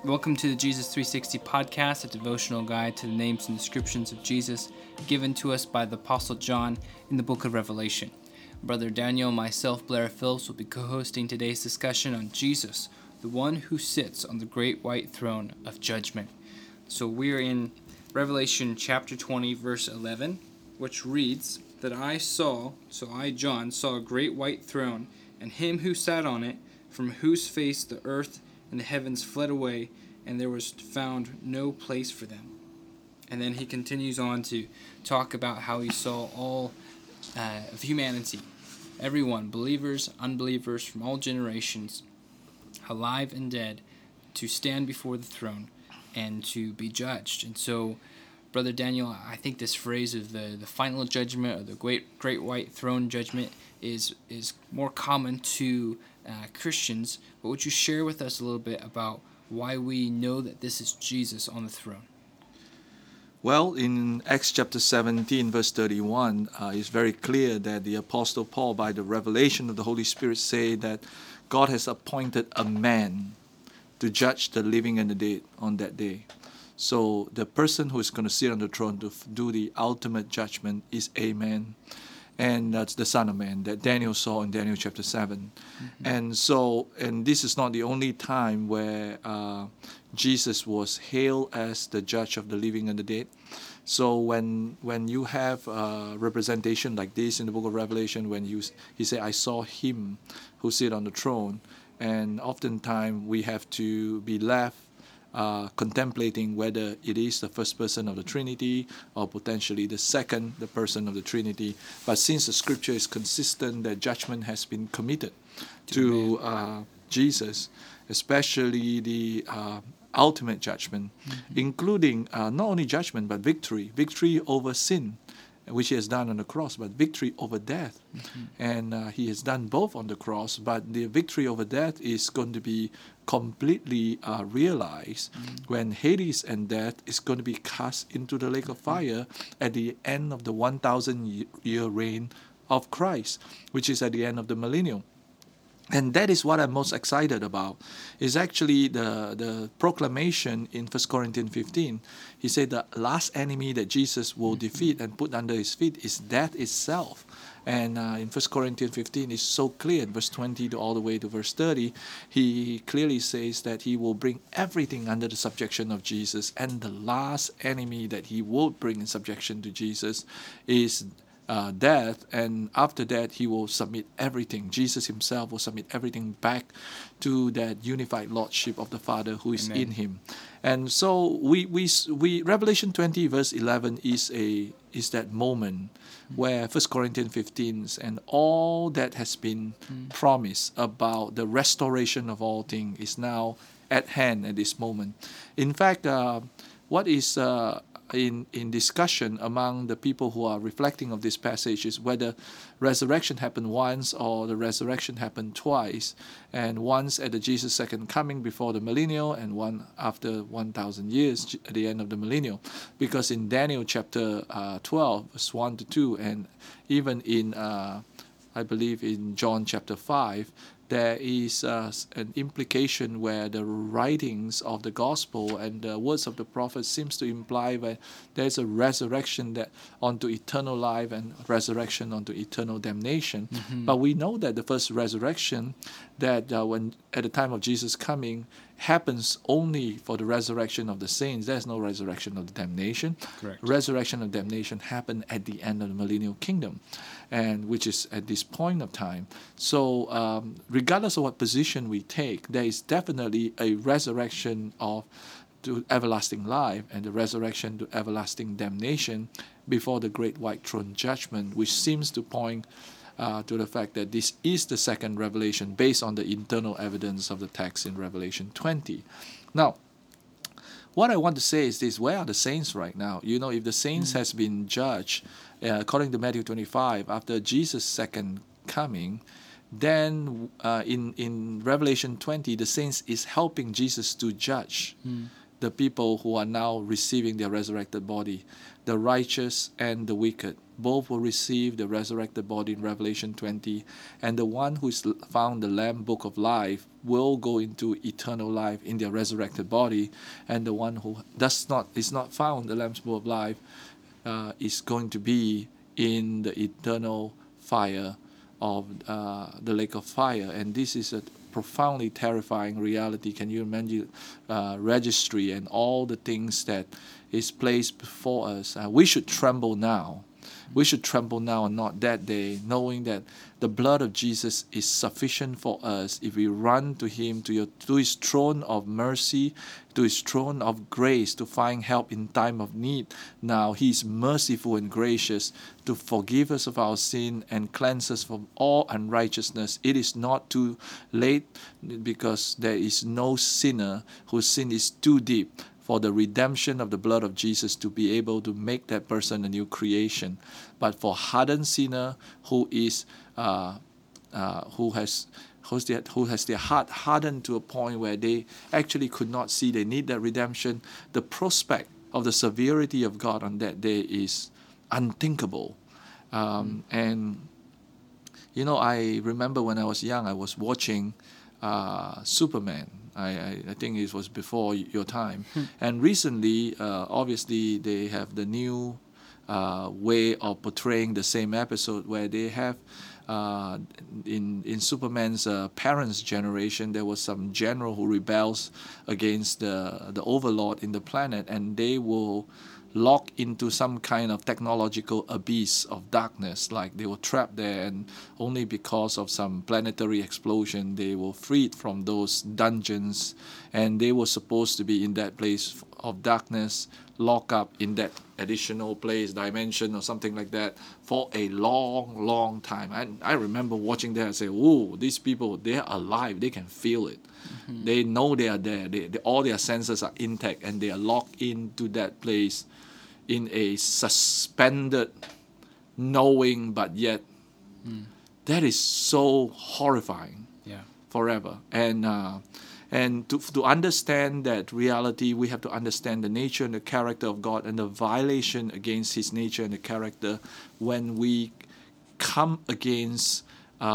Welcome to the Jesus 360 podcast, a devotional guide to the names and descriptions of Jesus given to us by the Apostle John in the book of Revelation. Brother Daniel and myself, Blair Phillips, will be co-hosting today's discussion on Jesus, the one who sits on the great white throne of judgment. So we're in Revelation chapter 20, verse 11, which reads, that I, John, saw a great white throne, and him who sat on it, from whose face the earth and the heavens fled away, and there was found no place for them. And then he continues on to talk about how he saw all of humanity, everyone, believers, unbelievers, from all generations, alive and dead, to stand before the throne and to be judged. And so, Brother Daniel, I think this phrase of the final judgment, or the great white throne judgment, is more common to Christians. But would you share with us a little bit about why we know that this is Jesus on the throne? Well, in Acts chapter 17, verse 31, it's very clear that the Apostle Paul, by the revelation of the Holy Spirit, say that God has appointed a man to judge the living and the dead on that day. So the person who is going to sit on the throne to do the ultimate judgment is a man. And that's the Son of Man that Daniel saw in Daniel chapter 7. Mm-hmm. And this is not the only time where Jesus was hailed as the judge of the living and the dead. So when you have a representation like this in the book of Revelation, when he said, I saw him who sit on the throne, and oftentimes we have to be left contemplating whether it is the first person of the Trinity or potentially the person of the Trinity. But since the scripture is consistent that judgment has been committed to Jesus, especially the ultimate judgment, including not only judgment but victory over sin, which he has done on the cross, but victory over death. And he has done both on the cross, but the victory over death is going to be completely realized when Hades and death is going to be cast into the lake of fire at the end of the 1,000-year reign of Christ, which is at the end of the millennium. And that is what I'm most excited about, is actually the proclamation in 1 Corinthians 15. He said the last enemy that Jesus will defeat and put under his feet is death itself. And in 1 Corinthians 15, it's so clear, in verse 20 to all the way to verse 30, he clearly says that he will bring everything under the subjection of Jesus. And the last enemy that he will bring in subjection to Jesus is death, and after that he will submit everything. Jesus himself will submit everything back to that unified lordship of the Father who is in him. And so we Revelation 20 verse 11 is that moment where 1 Corinthians 15 and all that has been promised about the restoration of all things is now at hand at this moment. In fact, what is in discussion among the people who are reflecting of this passage is whether resurrection happened once or the resurrection happened twice, and once at the Jesus' second coming before the millennial, and one after 1,000 years at the end of the millennial. Because in Daniel chapter 12, verse 1 to 2, and even in I believe in John chapter 5, there is an implication where the writings of the gospel and the words of the prophet seems to imply that there's a resurrection that onto eternal life and resurrection onto eternal damnation. But we know that the first resurrection, that when at the time of Jesus coming, happens only for the resurrection of the saints. There's no resurrection of the damnation. Correct. Resurrection of damnation happened at the end of the millennial kingdom, and which is at this point of time. So regardless of what position we take, there is definitely a resurrection to everlasting life and the resurrection to everlasting damnation before the great white throne judgment, which seems to point to the fact that this is the second revelation based on the internal evidence of the text in Revelation 20. Now, what I want to say is this: where are the saints right now? You know, if the saints has been judged, according to Matthew 25, after Jesus' second coming, then in Revelation 20, the saints is helping Jesus to judge the people who are now receiving their resurrected body, the righteous and the wicked. both will receive the resurrected body in Revelation 20, and the one who is found the Lamb Book of Life will go into eternal life in their resurrected body, and the one who is not found the Lamb's Book of Life is going to be in the eternal fire of the lake of fire. And this is a profoundly terrifying reality. Can you imagine registry and all the things that is placed before us? We should tremble now. We should tremble now and not that day, knowing that the blood of Jesus is sufficient for us if we run to Him, to His throne of mercy, to His throne of grace, to find help in time of need. Now He is merciful and gracious to forgive us of our sin and cleanse us from all unrighteousness. It is not too late, because there is no sinner whose sin is too deep for the redemption of the blood of Jesus to be able to make that person a new creation. But for hardened sinner who has their heart hardened to a point where they actually could not see they need that redemption, the prospect of the severity of God on that day is unthinkable. And you know, I remember when I was young, I was watching Superman. I think it was before your time. And recently, obviously, they have the new way of portraying the same episode, where they have in Superman's parents' generation, there was some general who rebels against the overlord in the planet, and they will lock into some kind of technological abyss of darkness, like they were trapped there, and only because of some planetary explosion they were freed from those dungeons, and they were supposed to be in that place of darkness, locked up in that additional place, dimension or something like that, for a long time. And I remember watching that and say, "Oh, these people, they are alive, they can feel it." They know they are there, all their senses are intact, and they are locked into that place in a suspended knowing, but yet that is so horrifying forever. And to understand that reality, we have to understand the nature and the character of God, and the violation against His nature and the character when we come against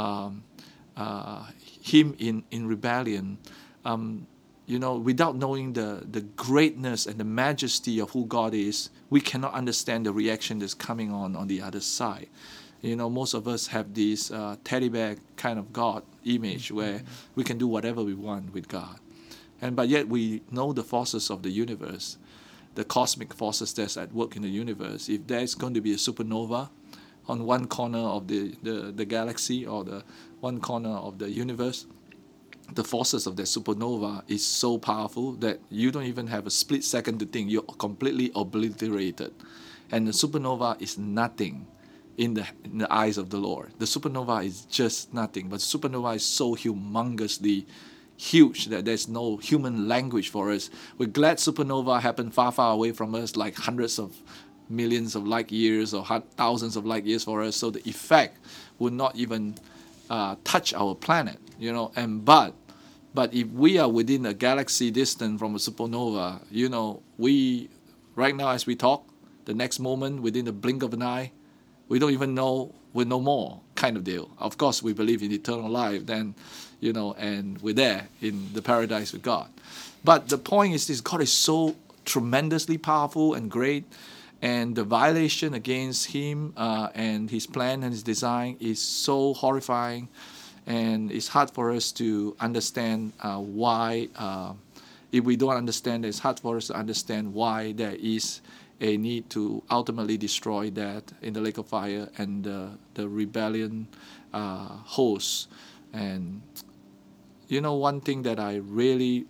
Him in rebellion. You know, without knowing the greatness and the majesty of who God is, we cannot understand the reaction that's coming on the other side. You know, most of us have this teddy bear kind of God image where we can do whatever we want with God. But yet we know the forces of the universe, the cosmic forces that's at work in the universe. If there's going to be a supernova on one corner of the galaxy, or the one corner of the universe, the forces of that supernova is so powerful that you don't even have a split second to think. You're completely obliterated. And the supernova is nothing in the eyes of the Lord. The supernova is just nothing. But supernova is so humongously huge that there's no human language for us. We're glad supernova happened far away from us, like hundreds of millions of light years or thousands of light years for us. So the effect would not even touch our planet, you know. But if we are within a galaxy distant from a supernova, you know, we right now as we talk, the next moment, within the blink of an eye, we don't even know we're no more, kind of deal. Of course, we believe in eternal life, then, you know, and we're there in the paradise with God. But the point is this: God is so tremendously powerful and great, and the violation against Him and His plan and His design is so horrifying. And it's hard for us to understand why, if we don't understand it, it's hard for us to understand why there is a need to ultimately destroy that in the lake of fire and the rebellion hosts. And, you know, one thing that I really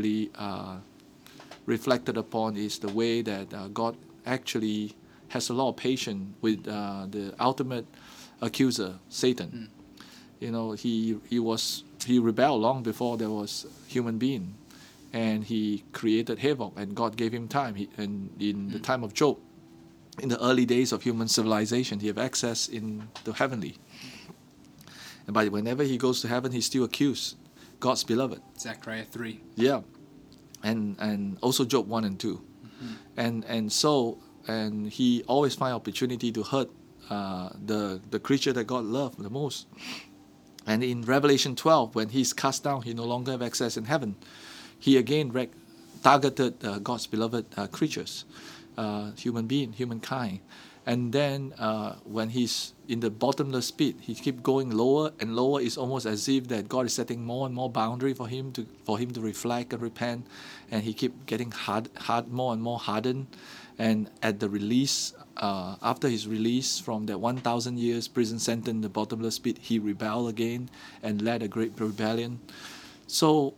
reflected upon is the way that God actually has a lot of patience with the ultimate accuser, Satan. You know, he rebelled long before there was human being, and he created havoc, and God gave him time. And in the time of Job, in the early days of human civilization, he had access in the heavenly. But whenever he goes to heaven, he's still accused, God's beloved. Zechariah 3. Yeah, and also Job 1 and 2. And he always find opportunity to hurt the creature that God loved the most. And in Revelation 12, when he's cast down, he no longer have access in heaven. He again targeted God's beloved creatures, humankind. And then when he's in the bottomless pit, he keep going lower and lower. It's almost as if that God is setting more and more boundary for him to reflect and repent. And he keep getting more and more hardened. And at the release, after his release from that 1,000 years prison sentence in the bottomless pit, he rebelled again and led a great rebellion. So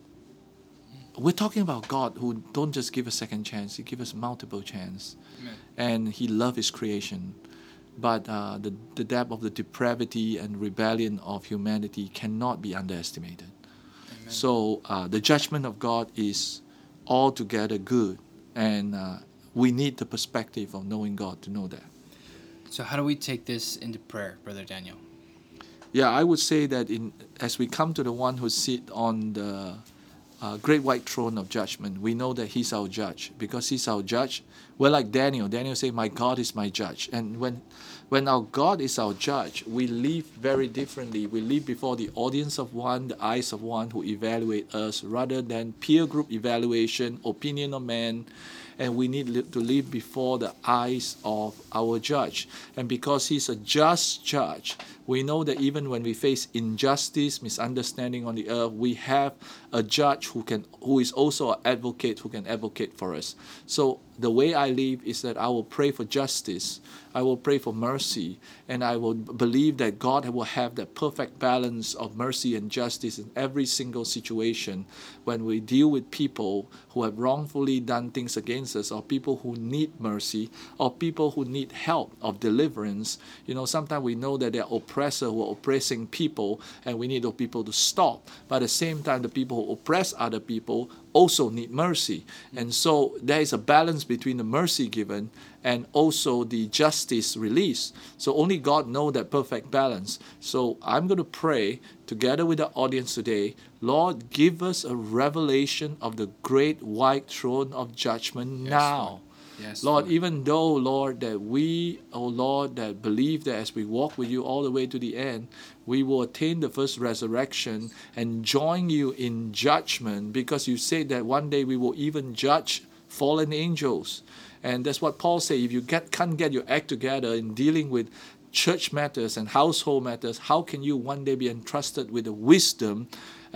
we're talking about God who don't just give a second chance, he gives us multiple chance. Amen. And he loves his creation. But the depth of the depravity and rebellion of humanity cannot be underestimated. Amen. So the judgment of God is altogether good. And we need the perspective of knowing God to know that. So how do we take this into prayer, Brother Daniel? Yeah, I would say that as we come to the one who sits on the great white throne of judgment, we know that he's our judge. Because he's our judge, we're like Daniel. Daniel said, my God is my judge. And when our God is our judge, we live very differently. We live before the audience of one, the eyes of one who evaluate us, rather than peer group evaluation, opinion of man. And we need to live before the eyes of our judge. And because he's a just judge, we know that even when we face injustice, misunderstanding on the earth, we have a judge who is also an advocate who can advocate for us. So the way I live is that I will pray for justice, I will pray for mercy, and I will believe that God will have that perfect balance of mercy and justice in every single situation when we deal with people who have wrongfully done things against us, or people who need mercy, or people who need help of deliverance. Sometimes we know that there are oppressors who are oppressing people, and we need those people to stop. But at the same time, the people who oppress other people also need mercy. And so there is a balance between the mercy given and also the justice released. So only God knows that perfect balance. So I'm going to pray together with the audience today, Lord, give us a revelation of the great white throne of judgment now. Lord. Yes, Lord, even though, Lord, that we, Lord, that believe that as we walk with you all the way to the end, we will attain the first resurrection and join you in judgment, because you said that one day we will even judge fallen angels. And that's what Paul said. If you can't get your act together in dealing with church matters and household matters, how can you one day be entrusted with the wisdom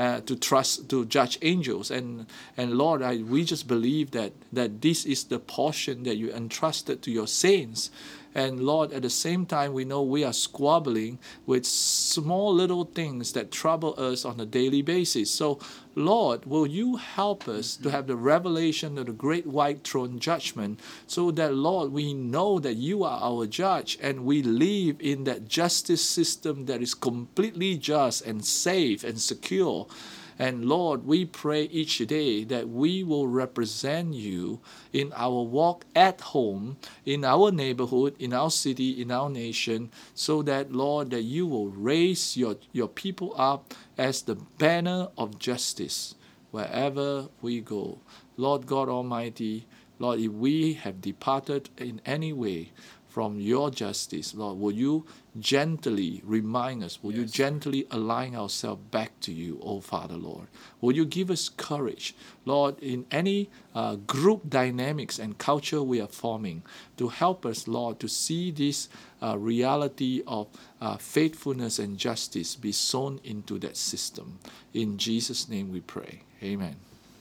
to judge angels? And Lord, we just believe that this is the portion that you entrusted to your saints. And Lord, at the same time, we know we are squabbling with small little things that trouble us on a daily basis. So, Lord, will you help us to have the revelation of the great white throne judgment, so that, Lord, we know that you are our judge and we live in that justice system that is completely just and safe and secure. And Lord, we pray each day that we will represent you in our walk at home, in our neighborhood, in our city, in our nation, so that, Lord, that you will raise your people up as the banner of justice wherever we go. Lord God Almighty, Lord, if we have departed in any way from your justice, Lord, will you gently remind us, will you gently align ourselves back to you, oh Father, Lord. Will you give us courage, Lord, in any group dynamics and culture we are forming, to help us, Lord, to see this reality of faithfulness and justice be sown into that system. In Jesus' name we pray. Amen.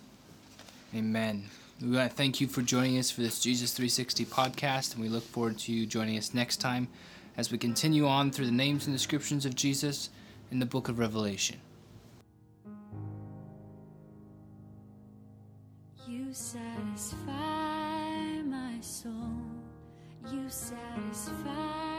Amen. We want to thank you for joining us for this Jesus 360 podcast, and we look forward to you joining us next time as we continue on through the names and descriptions of Jesus in the book of Revelation. You satisfy my soul. You satisfy